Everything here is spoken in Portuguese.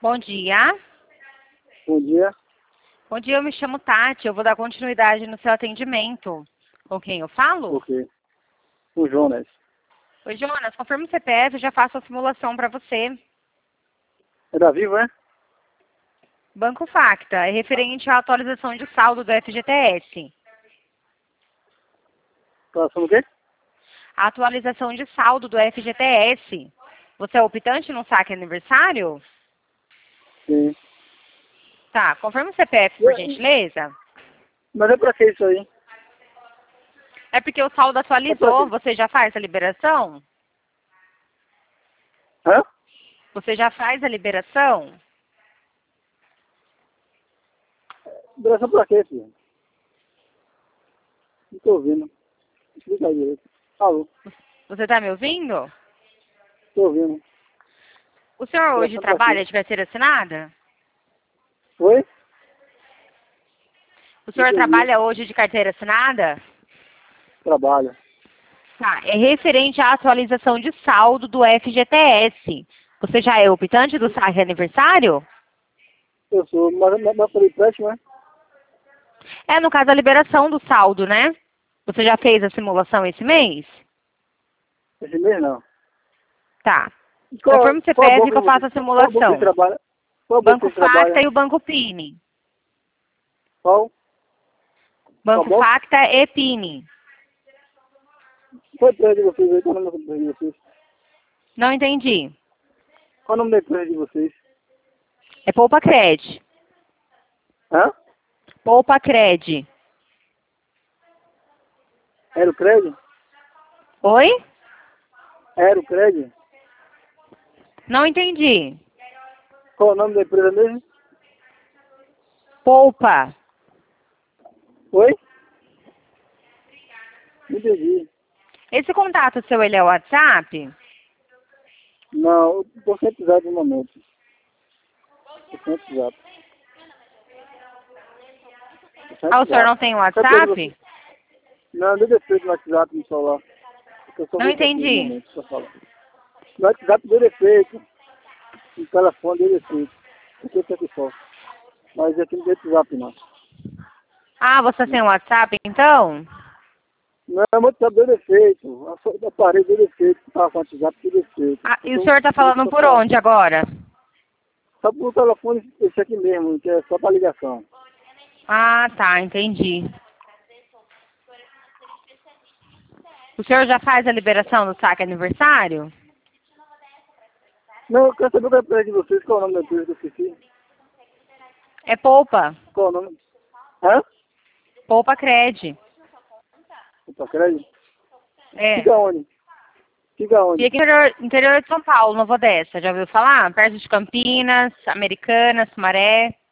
Bom dia. Bom dia. Bom dia, eu me chamo Tati. Eu vou dar continuidade no seu atendimento. Com quem eu falo? Por quê? O Jonas. Oi, Jonas. Confirma o CPF e já faço a simulação para você. É da Vivo, é? Banco Facta. É referente à atualização de saldo do FGTS. Tá falando o quê? A atualização de saldo do FGTS. Você é optante no saque aniversário? Sim. Tá. Confirma o CPF, por gentileza. Mas é pra que isso aí? É porque o saldo atualizou. Você já faz a liberação? Hã? Você já faz a liberação? Liberação pra quê, filho? Não tô ouvindo. Explica aí direito. Alô? Você está me ouvindo? Tô ouvindo. O senhor hoje Liberação pra trabalha quê? de carteira assinada? Oi? O senhor Entendi. trabalha hoje de carteira assinada? Trabalho. Tá, é referente à atualização de saldo do FGTS. Você já é optante do saque aniversário? Eu sou, mas falei empréstimo, né? É, no caso, a liberação do saldo, né? Você já fez a simulação esse mês? Esse mês não. Tá. Qual Confirme o banco CPF que eu faço a qual banco que simulação. trabalha? Qual banco Banco que trabalha? Facta e o Banco Pini. Qual? Qual Banco banco? Facta e Pini. Qual é a empresa de vocês aí? Qual é o nome da empresa de vocês? Não entendi. Qual é o nome da empresa de vocês? É Poupa Cred. Hã? Poupa Cred. Aerocred? Oi? Aerocred? Não entendi. Qual é o nome da empresa mesmo? Poupa. Oi? Não entendi. Esse contato seu, ele é o WhatsApp? Não, eu tô sem pisar no momento. Tô sem pisar. Ah, o senhor não tem o WhatsApp? Não, deu defeito no WhatsApp no celular. Porque eu só Não vou aqui no entendi. momento, só falo. No WhatsApp deu defeito. No telefone deu defeito. Porque eu tô aqui só. Mas aqui não deu WhatsApp não. Ah, você tem o WhatsApp, então? Não, meu WhatsApp deu defeito. A parede deu defeito. Tava com o WhatsApp deu defeito. Ah, e o senhor tá falando por onde agora? Só por telefone esse aqui mesmo, que é só pra ligação. Ah, tá, entendi. O senhor já faz a liberação do saque aniversário? Não, eu quero saber qual é a empresa de vocês, qual é o nome da empresa que eu esqueci. É Poupa. Qual é o nome? Hã? Poupa Cred. Opa, crédito? É. Fica onde? Fica onde? Fica interior de São Paulo, Nova Odessa. Já ouviu falar? Perto de Campinas, Americana, Sumaré.